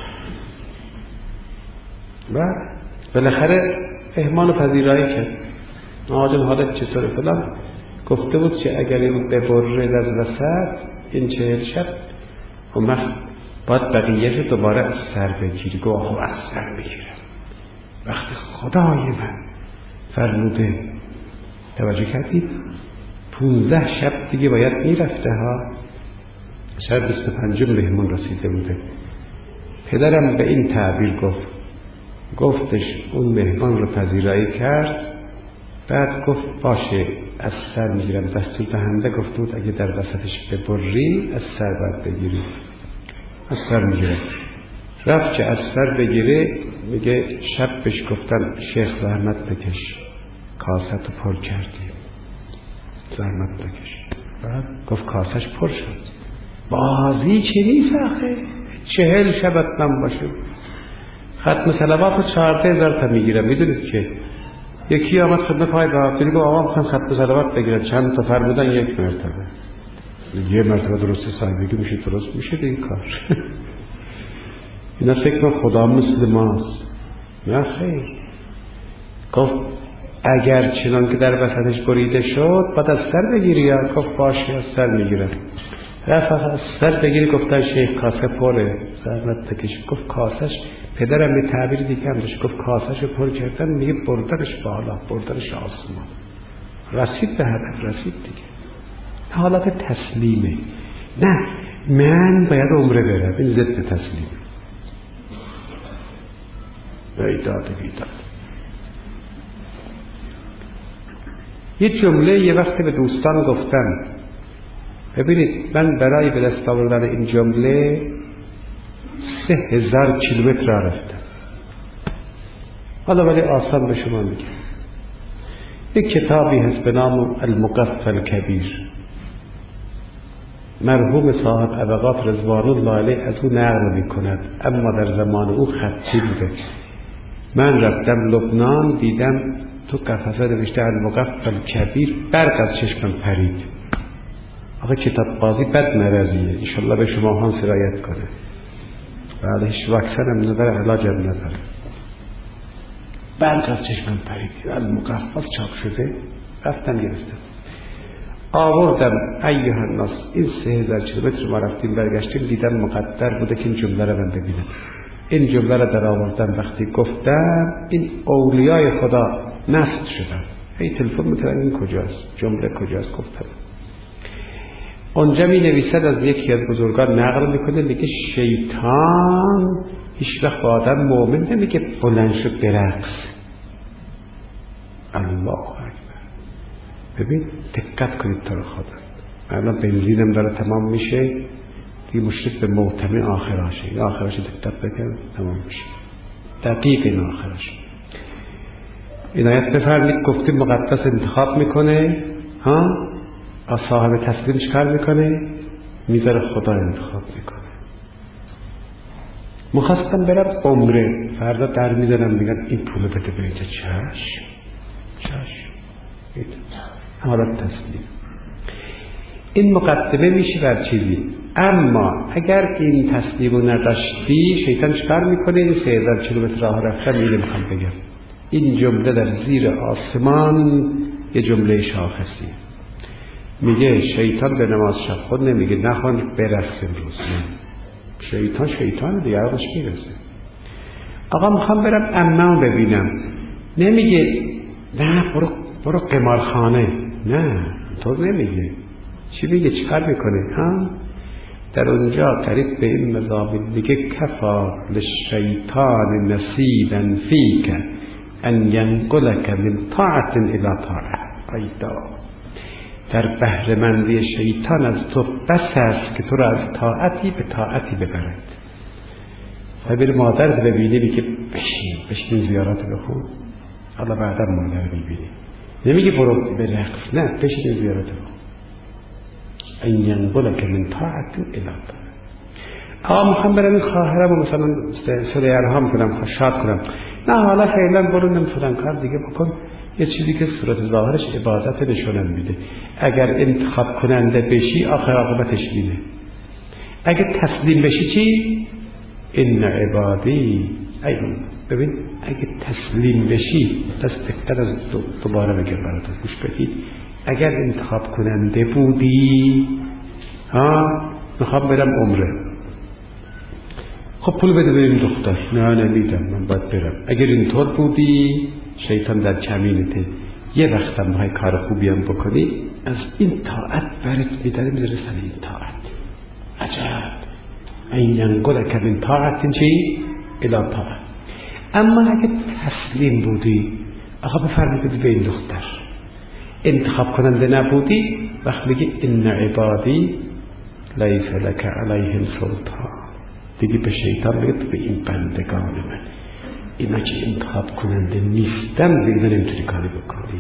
Speaker 1: و بالاخره اهمان پذیرایی کرد. آقا جان حالت چطوره فلان؟ گفته بود که اگر این ببرید از وسط این چهل شب اون وقت باید بقیهش دوباره از سر بگیری. گفت آقا از سر بگیرم وقتی خدای من فرموده. توجه کردید؟ پونزده شب دیگه باید میرفته ها. شب بیست و پنجم مهمون رسیده بوده. پدرم به این تعبیر گفت گفتش اون مهمان رو پذیرایی کرد. بعد گفت باشه از سر میگیرم. دستور دهنده گفت بود اگه در وسطش ببری از سر باید بگیری. از سر میگیره. رفت که از سر بگیره میگه شب بهش گفتن شیخ زحمت بکش کاست رو پر کردی زحمت بکش. بعد گفت کاسش پر شد. بازی چه نیست آخه چهل شبت نم باشه. ختم صلوات رو چهارده هزار تا میگیرم. میدونید که یکی آمد خدمت پای بابتری گفت آقا میخوام ختم صلوات بگیرم چند تا فرمودن یک مرتبه. یه مرتبه درسته صاحبگی میشه درست میشه این کار. اینا فکر من خدا مثل ماست. نه خیر. گفت اگر چنان که در وسطش بریده شد باید از سر بگیری. یا گفت باشه از سر میگیرم. رفت از سر بگیری گفتن شیخ کاسه پره زحمت تکش. گفت کاسش پدرم به تعبیر دیگه هم داشت گفت کاسش پر کردن میگه بردنش بالا بردنش آسمان. رسید به هدف رسید دیگه. حالت تسلیمه. نه من باید عمره برم. این ضد تسلیم. ایداد بیداد. یه جمله یه وقت به دوستان گفتم ببینید من برای به دست آوردن این جمله سه هزار کیلومتر راه رفتم. حالا ولی آسان به شما میگم. یک کتابی هست به نام المقفل کبیر. مرحوم صاحب ابقات رضوان الله علیه از او نقل میکند اما در زمان او خطی بوده. من رفتم لبنان دیدم تو قفسه نوشته المقفل کبیر برق از چشمم پرید. آقا کتاب بازی بد مرضیه انشالله به شما هم سرایت کنه. بعد هیچ واکسن هم نداره علاج هم نداره. برق از چشمم پرید. المقفل چاپ شده رفتم گرفتم آوردم ایها الناس. این سه هزار کیلومتر ما رفتیم برگشتیم دیدم مقدر بوده که این جمله رو من ببینم. این جمله رو در آوردم وقتی گفتم این اولیای خدا نصب شدن. ای تلفن میتونن این کجاست جمله کجاست گفتم. اونجا می نویسد از یکی از بزرگان نقل میکنه میگه شیطان هیچ وقت با آدم مؤمن نمیگه بلند شد برقص. الله اکبر. ببین دقت کنید تا رو خدا. الان بنزینم داره تمام میشه دیگه مشرف به موتمه آخراشه. این آخراشه دقت بکن تمام میشه دقیق این آخراشه. عنایت بفرمید گفتیم مقدس انتخاب میکنه ها از صاحب تسلیم چکار میکنه میذاره خدا انتخاب میکنه. مخواستم برم عمره فردا در میزنم میگن این پول بده بریده چشم چشم حالت تسلیم. این مقدمه میشه بر چیزی. اما اگر این تسلیم رو نداشتی شیطان چکار میکنه؟ این سه هزار کیلومتر راه رفتن اینو میخوام بگم. این جمله در زیر آسمان یه جمله شاخصی میگه شیطان به نماز شب خود نمیگه نخوان برسه امروز. شیطان شیطان دیگه عقلش میرسه. آقا میخوام برم عمم ببینم نمیگه نه برو برو قمارخانه. نه طور نمیگه. چی میگه چیکار میکنه؟ ها در اونجا قریب به این مضامین میگه کفا للشیطان نصیبا فیک ان ینقلک من طاعت الی طاعت. ایدا در بهره‌مندی شیطان از تو بس است که تو را از طاعتی به طاعتی ببرد. و بیر مادرت ببینی میگه بشین بشین زیارت بخون. حالا بعدا مادر ببینی نمیگه برو به رقص. نه بشین زیارت بخون. این ینقلک من طاعت الی طاعت. آقا میخوام برم این خواهرم و مثلا سریعه ها میکنم شاد کنم. نه حالا فعلا برو نمیتونم کار دیگه بکن یه چیزی که صورت ظاهرش عبادت نشونم میده. اگر انتخاب کننده بشی آخر عاقبتش اینه. اگه تسلیم بشی چی؟ ان عبادی. ایوان ببین اگه تسلیم بشی دست تکتر از دوباره بگم براتون گوش بدید. اگر انتخاب کننده بودی ها میخوام برم عمره، خب پول بده بریم دختر. نه نمیدم من باید برم. اگر اینطور بودی شیطان در کمینته. یه وقتم میخوای کار خوبی هم بکنی از این طاعت برات میداره میداره سر این طاعت. عجب این ینقلک من طاعت چی؟ الی طاعت. اما اگه تسلیم بودی آقا بفرمایید به این دختر، انتخاب کننده نبودی، وقت میگی ان عبادی لیس لک علیهم سلطان، دیگه به شیطان بگید به این بندگان من اینا که انتخاب کننده نیستن دیگه نمیتونی کاری بکنی.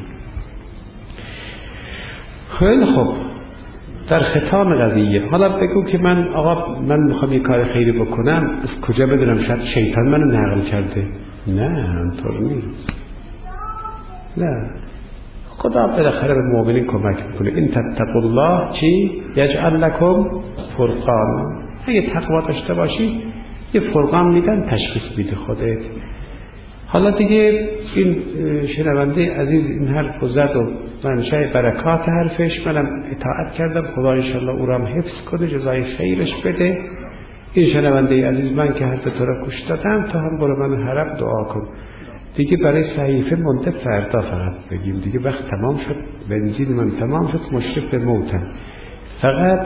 Speaker 1: خیلی خوب، در ختام قضیه حالا بگو که من آقا من میخوام یه کار خیری بکنم، از کجا بدونم شاید شیطان منو نقل کرده؟ نه همطور نیست. نه، خدا بالاخره به مؤمنین کمک میکنه. این تتقوا الله چی؟ یجعل لکم فرقانا. اگه تقوا داشته باشی یه فرقان میدن تشخیص میده خودت. حالا دیگه این شنونده عزیز این حرف زد و منشأ برکات حرفش، منم اطاعت کردم. خدا انشالله او را هم حفظ کنه، جزای خیرش بده. این شنونده عزیز من که حرف تو را گوش دادم، تو هم برو من حرم دعا کن. دیگه برای صحیفه مونده فردا فقط بگیم دیگه وقت تمام شد، بنزین من تمام شد، مشرف به موتم. فقط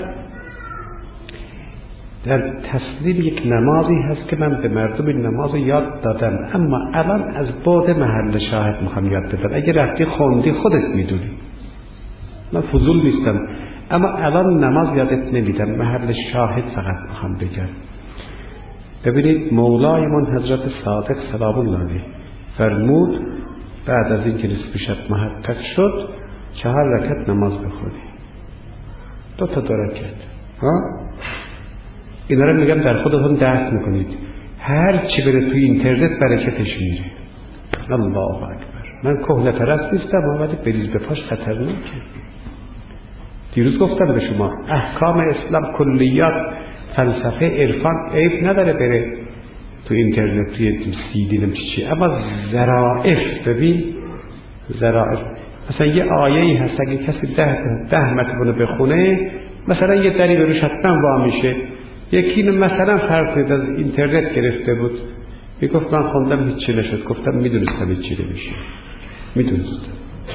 Speaker 1: در تسلیم یک نمازی هست که من به مردم این نماز یاد دادم، اما الان از بعد محل شاهد میخوام یاد بدم. اگه رفتی خوندی خودت میدونی، من فضول نیستم، اما الان نماز یادت نمیدم، محل شاهد فقط میخوام بگم. ببینید مولایمون حضرت صادق سلام الله علیه فرمود بعد از این که نصف شب محقق شد چهار رکعت نماز بخونی، دو تا دو رکعت. ها اینا رو میگم در خودتون درک میکنید. هر چی بره توی اینترنت برکتش میره. الله اکبر. من کهنه پرست نیستم، ولی بریز به پاش خطرناکه. دیروز گفتم به شما احکام اسلام، کلیات، فلسفه، عرفان عیب نداره بره تو اینترنت توی سی دی نمیشه چی، اما ظرائف ببین، ظرائف مثلا یه آیه‌ای هست اگه کسی ده ده متن بخونه مثلا یه دری بروش حتما وا میشه. یکی مثلا فرض کنید از اینترنت گرفته بود، میگفت من خوندم هیچ چی نشد. گفتم میدونستم هیچ چی نمیشه، میدونستم.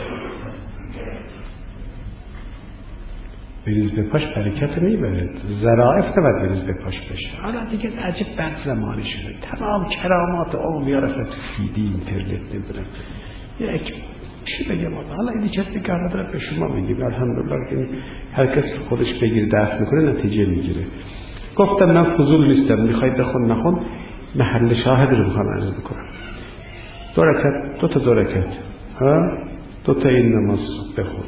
Speaker 1: بریز به پاش برکت میبرد، ظرائف نباید بریز به پاش بشه. حالا دیگه عجب بد زمانی شده، تمام کرامات اولیاء رفت تو سیدی اینترنت نمیدونم یک چی بگم. حالا این چیزی که داره به شما میگیم الحمدلله که هر کس خودش بگیر درس میکنه نتیجه میگیره. گفتم من فضول نیستم، میخوای بخون نخون، محل شاهد رو میخوام عرض بکنم. دو رکعت، دو تا دو رکعت، ها دو تا این نماز بخون.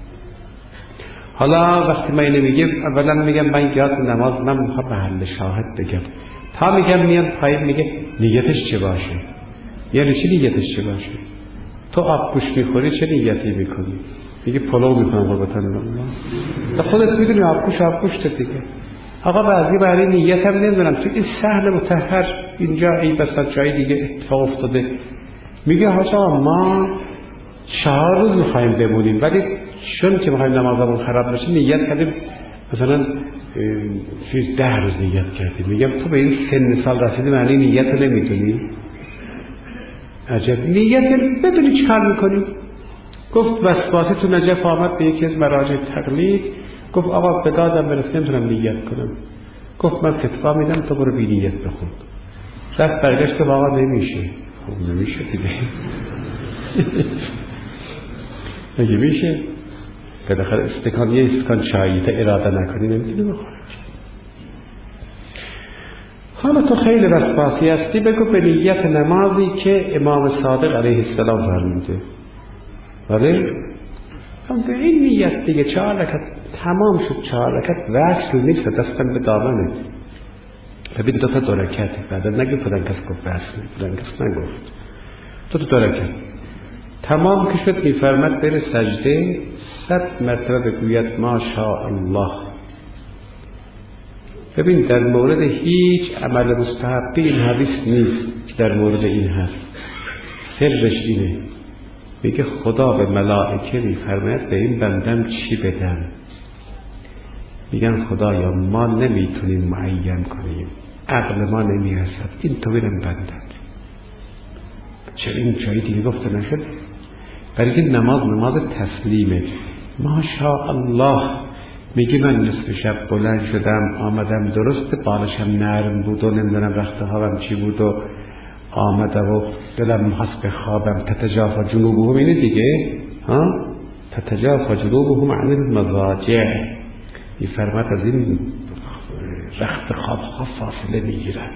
Speaker 1: حالا وقتی من اینو میگم اولا میگم من یاد نماز من میخوام محل شاهد بگم. تا میگم میام پایین میگه نیتش چه باشه؟ یعنی چی نیتش چه باشه؟ تو آب گوش میخوری چه نیتی میکنی؟ میگه پلو میکنم قربتن الله. تا خودت میدونی آب گوش آب گوشت دیگه. آقا بعضی برای نیت هم نمیدونم تو این سهل مطهر اینجا ای بسا جای دیگه اتفاق افتاده. میگه حاجا ما چهار روز میخواییم بمونیم ولی چون که میخواییم نمازمون خراب بشه نیت کردیم مثلا چیز ده روز نیت کردیم. میگم تو به این سن سال رسیدی معنی نیت رو نمیدونی؟ عجب. نیت بدونی چی کار میکنی؟ گفت وسواسی تو نجف آمد به یکی از مراجع تقلید، گفت آقا به دادم برس نمیتونم نیت کنم. گفت من فتوا میدم تو برو بی نیت بخون. رفت برگشت که آقا نمیشه. خب نمیشه دیگه. مگه میشه؟ بالاخره استکان یه استکان چایی تا اراده نکنی نمیتونی بخوری. حالا تو خیلی وسواسی هستی بگو به نیت نمازی که امام صادق علیه السلام فرموده. ولی هم به این نیت دیگه چهار رکعت تمام شد. چهار رکعت وصل نیست، دستم به دامنه. ببین دو تا دو رکعت بعد نگه فلان کس گفت وصل، فلان کس نگفت. دو تا دو رکعت تمام که شد میفرمد بره سجده، صد مرتبه بگوید ما شاء الله. ببین در مورد هیچ عمل مستحبی این حدیث نیست که در مورد این هست. سرش اینه، میگه خدا به ملائکه میفرماید به این بندم چی بدم؟ میگن خدایا ما نمیتونیم معین کنیم، عقل ما نمیرسد، این تو بینم بندم. چرا این جایی دیگه گفته نشد؟ برای که نماز نماز تسلیمه. ماشاء الله. میگه من نصف شب بلند شدم آمدم، درست بالشم نرم بود و نمیدونم رخت خوابم چی بود و آمدم و دلم می‌خواست به خوابم. تتجافا جنوبهم، اینه دیگه ها، تتجافا جنوبهم عن المضاجع. میفرماد از این رخت خواب ها فاصله میگیرن.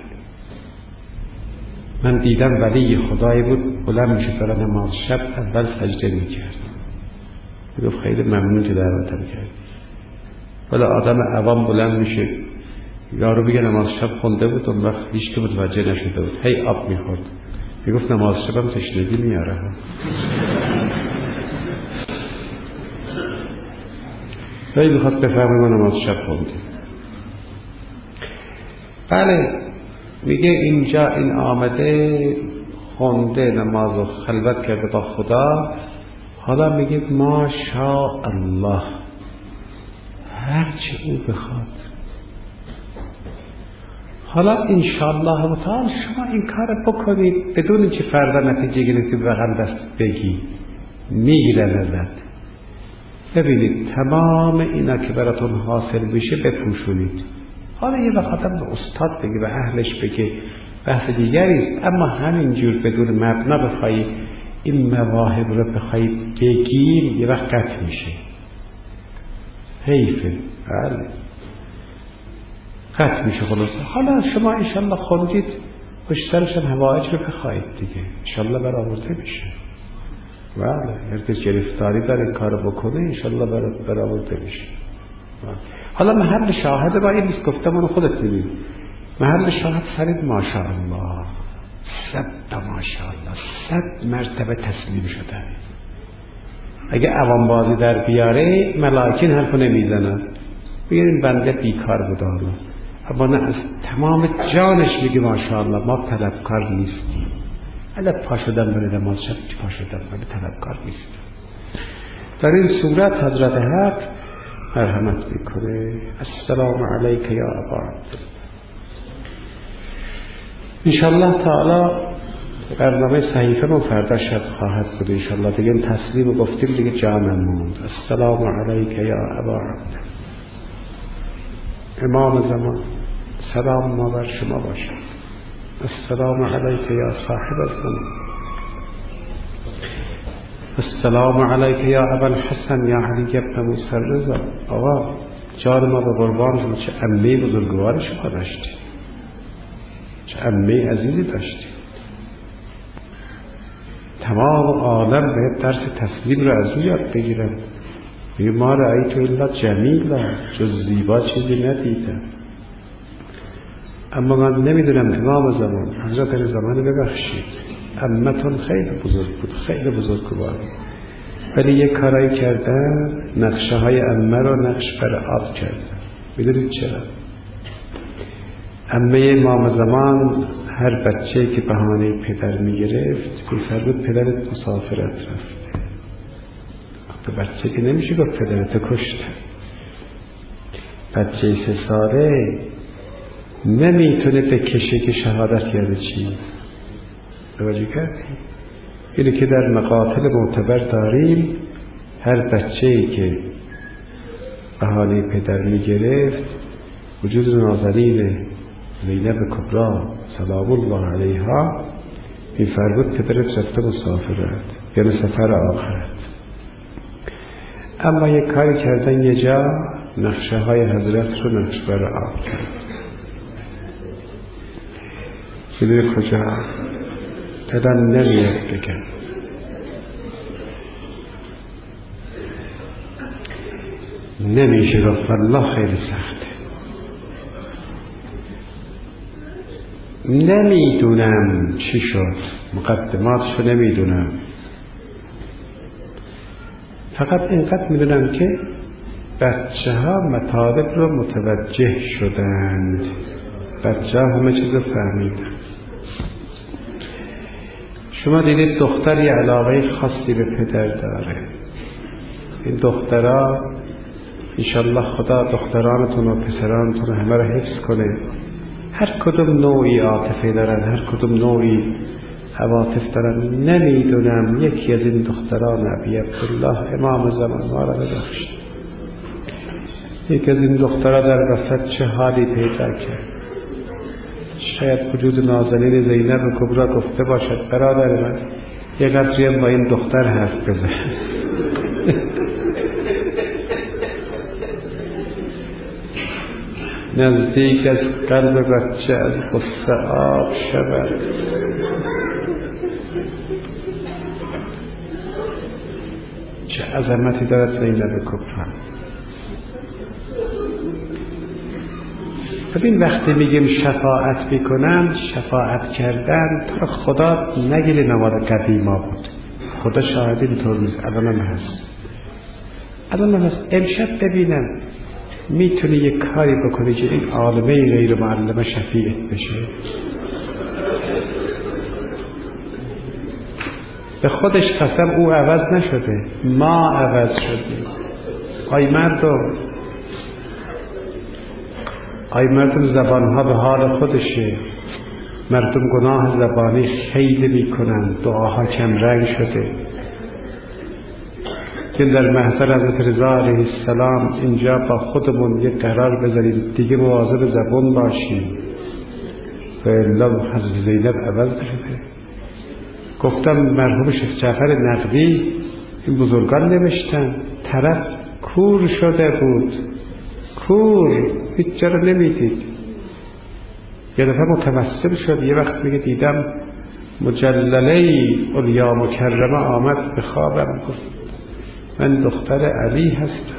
Speaker 1: من دیدم ولی خدایی بود بلند میشه برای نماز شب اول سجده میکرد. میگفت خیلی ممنون که دعوتم کردی. ولی آدم عوام بلند میشه، یارو بگه نماز شب خونده بود اون وقت هیچ که متوجه نشده بود، هی آب میخورد. میگفت نماز شبم تشنگی میاره. هی میخواد بفهمه ما نماز شب خوندیم. بله میگه اینجا این آمده خونده نماز و خلوت کرده با خدا، حالا میگه ما شاء الله، هرچی او بخواد. حالا انشاءالله و تعالی شما این کار بکنید بدون اینکه فردا نتیجه گرفتی بغل دست بگی، میگیرن ازت. ببینید تمام اینا که براتون حاصل بشه بپوشونید. حالا یه وقت آدم به استاد بگه، به اهلش بگه، بحث دیگریست. اما همینجور بدون مبنا بخوایی این مواهب رو بخوایی بگیم یه وقت قطع میشه، حیفه. بله قطع میشه خلاصه. حالا شما انشالله خوندید پشترش هم حوائج رو بخواید دیگه، انشالله برآورده میشه. بله هرکس گرفتاری در این کار بکنه انشالله برآورده میشه. حالا محل شاهد با این نیست، گفتم اونو خودت ببین. محل شاهد فرید ماشاءالله، صد ماشاءالله، صد مرتبه تسلیم شده. اگه عوام بازی در بیاره ملائکه این حرفو نمیزنن، بگن این بنده بیکار بود. حالا اما نه، از تمام جانش میگه ماشاءالله ما طلبکار نیستیم. الا پا شدن برای نماز شب پا شدن ولی طلبکار نیستیم. در این صورت حضرت حق مرحمت میکنه. السلام علیک یا ابا عبدالله. انشاءالله تعالی برنامه صحیفه ما فردا شب خواهد بود انشاءالله. دیگه این تسلیم گفتیم دیگه جا نموند. السلام علیک یا ابا عبدالله. امام زمان سلام ما بر شما باشد. السلام علیک یا صاحب الزمان. السلام علیک یا ابا الحسن یا علی ابن موسی الرضا. آقا جان ما به قربان شما. چه عمه بزرگوار شما داشتی، چه عمه عزیزی داشتی. تمام عالم باید درس تسلیم رو از او یاد بگیرن. میگه ما رأیت الا جمیلا، جز زیبا چیزی ندیدم. اما من نمیدونم امام زمان حضرت علی زمان ببخشید عمتون خیلی بزرگ بود، خیلی بزرگوار، ولی یک کارایی کردن نقشه های عمه رو نقش بر آب کردن. میدونید چرا؟ عمه امام زمان هر بچه که بهانه پدر میگرفت میفرمود پدرت مسافرت رفته. به بچه که نمیشه گفت پدرت کشته. بچه سه ساله نمیتونه بکشه که شهادت کرده چی. توجه کردی؟ اینه که در مقاتل معتبر داریم هر بچه‌ای که بهانه پدر میگرفت وجود نازنین زینب کبری سلام الله علیها میفرمود پدرت رفته مسافرت، یعنی سفر آخرت. اما یک کاری کردن یه جا نقشه های حضرت رو نقش بر آب کرد. میدونی کجا؟ دلم نمیاد بگم. نمیشه گفت والله خیلی سخته. نمیدونم چی شد، مقدماتشو نمیدونم. فقط اینقدر میدونم که بچه ها مطالب رو متوجه شدند، بچه ها همه چیز رو فهمیدن. شما دیدید دختر یه علاقه خاصی به پدر داره. این دخترها انشالله خدا دخترانتون و پسرانتون همه رو حفظ کنه. هر کدوم نوعی عاطفه دارن، هر کدوم نوعی عواطف دارن. نمیدونم یکی از این دختران ابی عبدالله امام زمان ما را ببخشید، یکی از این دخترها در وسط چه حالی پیدا کرد. شاید وجود نازنین زینب کبرا گفته باشد برادر من یه قدری با این دختر حرف بزن. نزدیک از قلب بچه از غصه آب شود. چه عظمتی دارد زینب کبرا. ببین وقتی میگیم شفاعت میکنن، شفاعت کردن تا خدا نگیره نماد قدیما بود. خدا شاهد اینطور نیست، الان هم هست، الان هم هست. امشب ببینم میتونی یک کاری بکنی که این عالمه غیر معلمه شفیعت بشه. به خودش قسم او عوض نشده، ما عوض شدیم. آی مردم، آی مردم زبانها به حال خودشه. مردم گناه زبانی خیلی میکنن، دعاها کم رنگ شده. که در محضر حضرت رضا علیه السلام اینجا با خودمون یک قرار بذاریم دیگه مواظب زبان باشیم. و الا حضرت زینب عوض شده. گفتم مرحوم شیخ جعفر نقوی این بزرگان نوشتن طرف کور شده بود، کور هیچ جا رو نمیدید. یه دفعه متوسل شد، یه وقت میگه دیدم مجلله اولیا مکرمه آمد به خوابم، گفت من دختر علی هستم.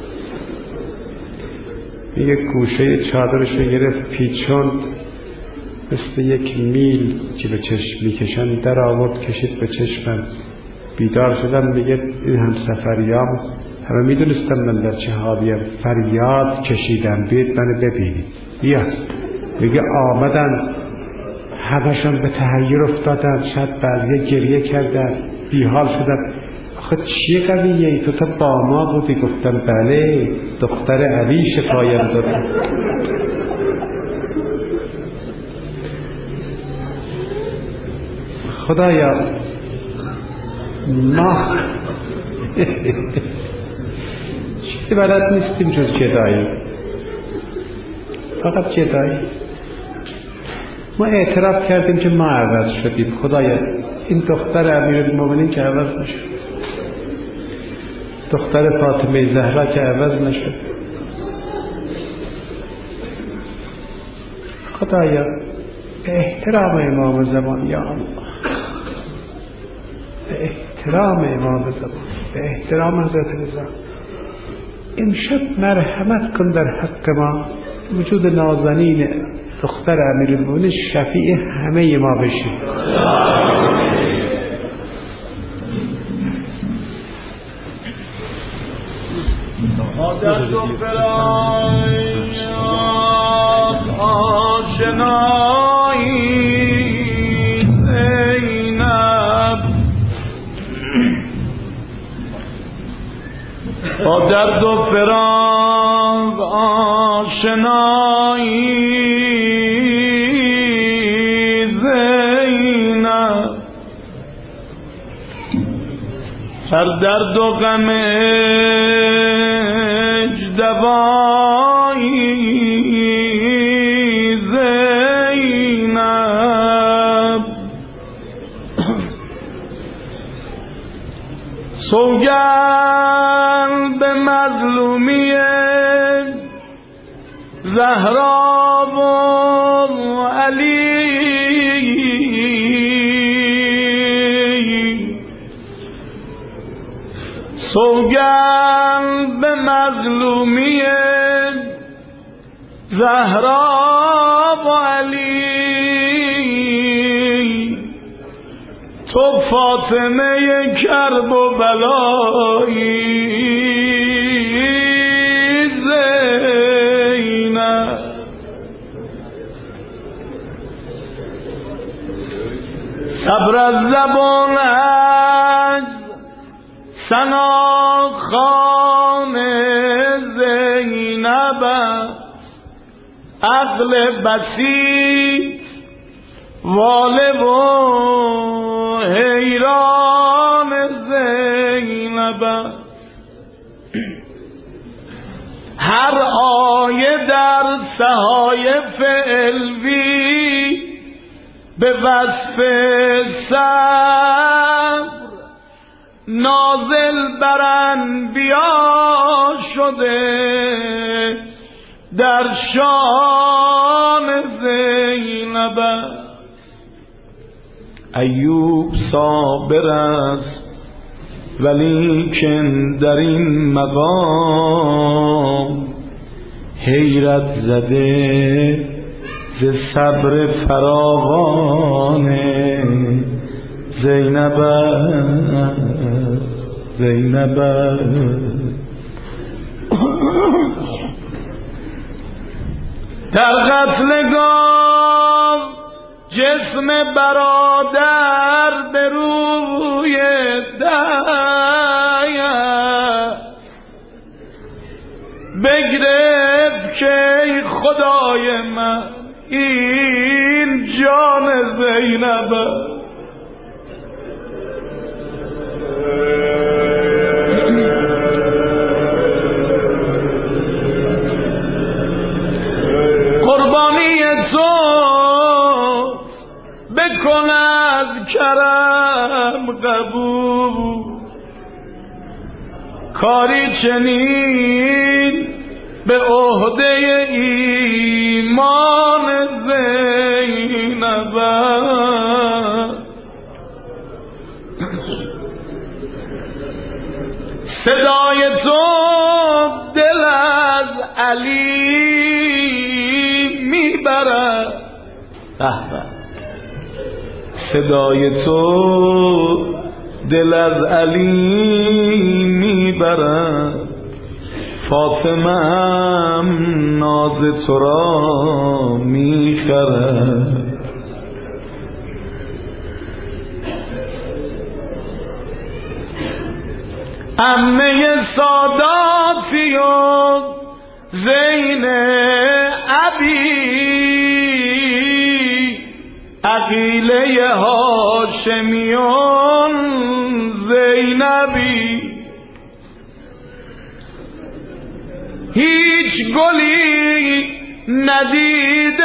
Speaker 1: میگه گوشه چادرش رو گرفت پیچوند، مثل یک میل که به چشم میکشن در آورد کشید به چشمم. بیدار شدم، میگه این هم سفریام همه میدونستم من در چه حالیم، فریاد کشیدم بیاید منو ببینید. بیا. میگه آمدن همشون به تحیر افتادن، شاید بعضی گریه کردن، بیحال شدن. آخه چیه قضیه ای؟ تو تا با ما بودی؟ گفتم بله، دختر علی شفایم دادم. خدایا ما چیزی بلد نیستیم جز جدایی، فقط جدایی. ما اعتراف کردیم که ما عوض شدیم. خدایا این دختر امیرالمومنین که عوض نشد، دختر فاطمه زهرا که عوض نشد. خدایا به احترام امام زمان، یا الله، به احترام امام زمان، به احترام حضرت رضا، امشب مرحمت کن در حق ما. وجود نازنین دختر امیرالمومنین شفیع همه ما بشی.
Speaker 2: در دو فراق آشنایی زینب، با درد و فراق آشنایی زینب، هر درد و غم دوایی زینب، سوگند به مظلومی زهرا و علی، سوگند به مظلومی زهرا و علی، تو فاطمه کرب و بلایی زینب. صبر از زبان از ثنا خوان زینب، عقل بسیط واله و حیران زینب. هر آیه در صحایف علوی به وصف صبر نازل بر انبیا شده در شان زینب. ایوب صابر است ولیکن در این مقام حیرت زده ز صبر فراوان زینب. زینب در قتلگاه جسم برادر به روی در بگرفت که ای خدای من این جان زینب. قربانی تو بکن از کرم قبول، کاری چنین به عهده ایمان زینب. صدای تو دل از علی میبرد، صدای تو دل از علی میبرد. فاطمه هم ناز تو را میخرد. عمه ساداتی و زین ابی عقیله هاشمیون زینبی. هیچ گلی ندید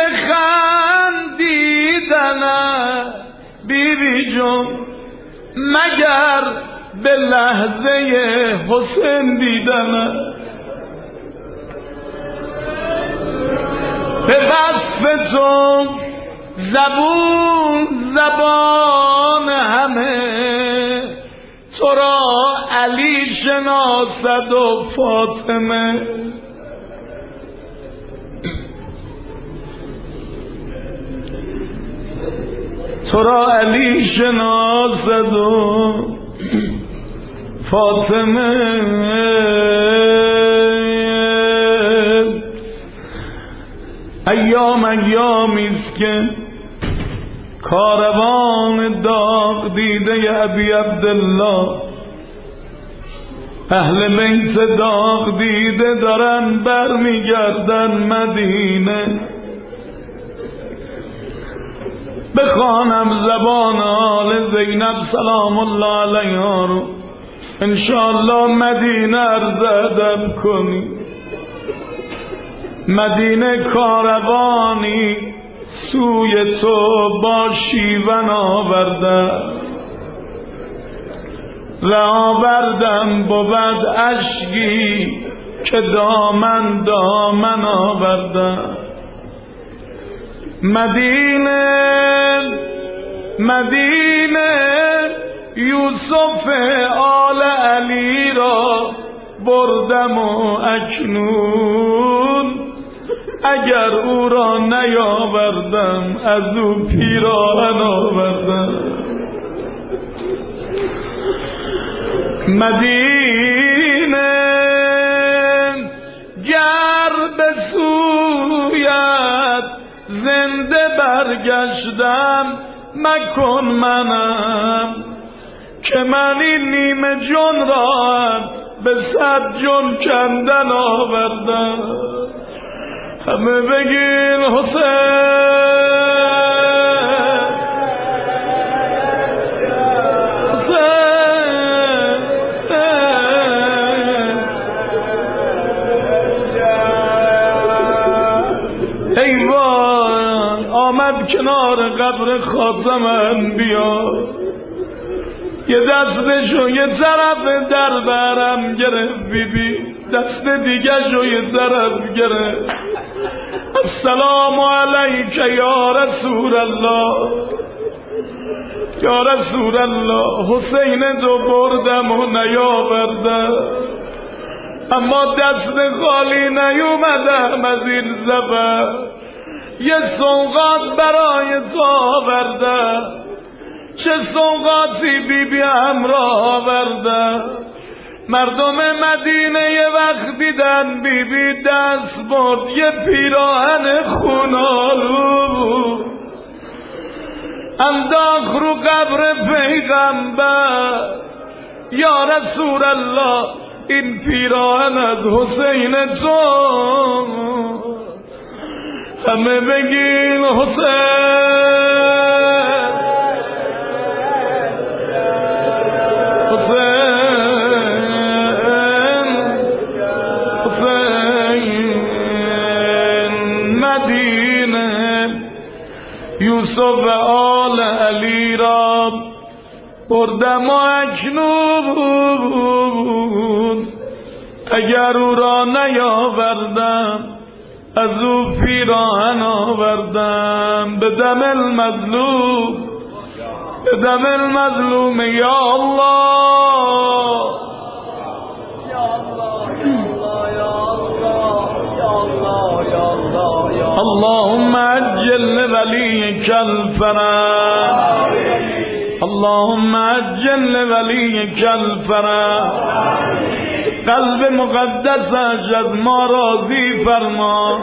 Speaker 2: خندیدن بیبی جون مگر به لحظه حسین دیدن. به وصف تو زبون زبان همه تو را علی شناسد و فاطمه. تو را علی شناسد و فاطمه. ایام ایامیست که کاروان داغ دیده ابی عبدالله اهل بیت داغ دیده دارن برمیگردن مدینه. بخوانم زبان آل زینب سلام الله علیها رو انشاءالله مدینه عرض ادب کنی. مدینه کاروانی سوی تو با شیون آورده و آوردم بود اشکی که دامن دامن آورده. مدینه مدینه یوسف آل علی را بردم و اکنون اگر او را نیاوردم از او پیراهن آوردم. مدینه گر به سویت زنده برگشتم مکن منم که من این نیمه جان را به صد جان کندن آوردم. همه بگین حسین کنار قبر خاتمم بیا، یه دستشو یه طرف در برم گرفت بی بی، دست دیگه شو یه طرف گرفت. السلام علیک یا رسول الله، یا رسول الله حسین تو بردم و نیاوردم، اما دست خالی نیومدم از این زبر، یه سوغات برای تو آورده، چه سوغاتی بی بی همراه آورده. مردم مدینه یه وقت دیدن بی بی دست برد یه پیراهن خونالو انداخت رو قبر پیغمبر. یا رسول الله این پیراهن از حسین تو. همه بگین حسین حسین حسین. مدینه یوسف آل علی را بردم و اکنون اگر او را نیاوردم از او پیراهن آوردم. به دم المظلوم به دم المظلوم یا الله اللهم عجل لوليك الفرج اللهم عجل لوليك الفرج. قلب مقدس از ما راضی فرما،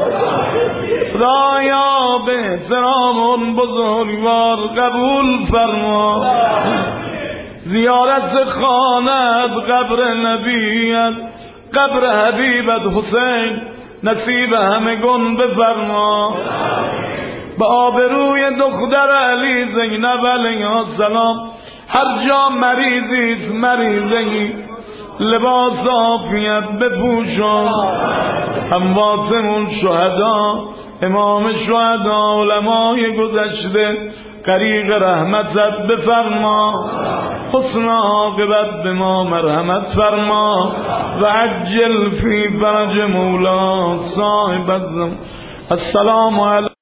Speaker 2: رایا به احترام بزرگوار قبول فرما. زیارت خانت قبر نبیت قبر حبیبت حسین نصیب همگان بفرما. به آبروی دختر علی زینب علیه السلام هر جا مریضیت مریضی لباس عافیت بپوشان. امواتمون شهدا امام شهدا علمای گذشته غریق رحمتت بفرما. حسن عاقبت به ما مرحمت فرما و عجل فی فرج مولا صاحب الزمان. السلام علیکم.